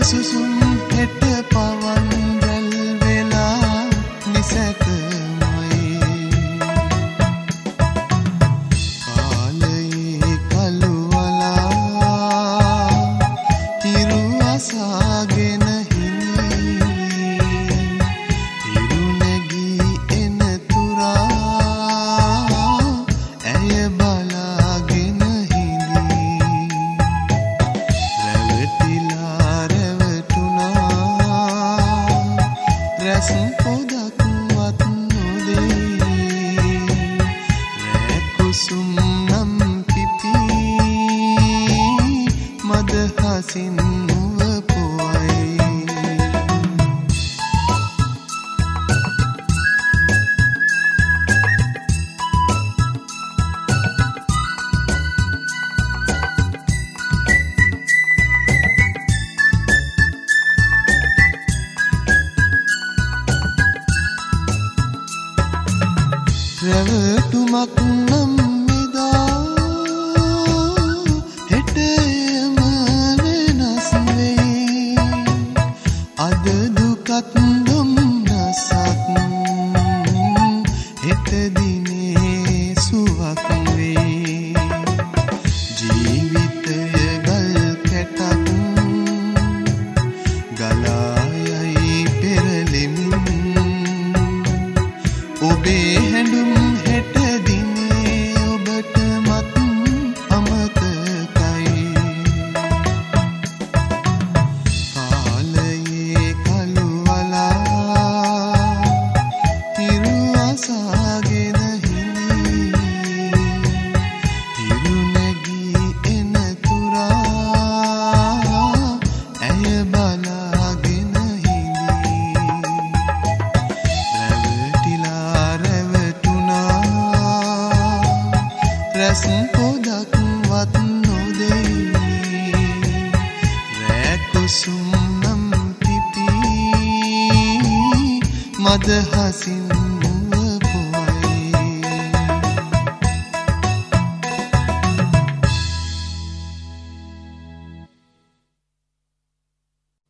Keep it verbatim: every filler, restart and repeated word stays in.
සුසුම් හෙට පවන් රැල් වෙලා නිසැකමයි කාලයේ කළුවලා හිරු අසාගෙන පොදක්වත් නොදෙයි රැකුසුම් නම් පිපි මදහසින් නුව පොයි රැවටුමක් නම් එදා හෙටම වෙනස් වෙයි අද දුකත් දුම්නසක් හෙට දිනේ සුවක් වෙයි ජීවිතය ගල් කැටක් ගලා යයි පෙරලෙමින් ඔබේ හැඬුම් හෙට දිනේ ඔබට මත් අමතකයි කාලයේ කළුවලා හිරු අසාගෙන හිඳි හිරු නැගී එන තුරා ඇය බලාගෙන රැස් පොදක්වත් නොදෙයි රැකුසුම් නම් පිපි මදහසින්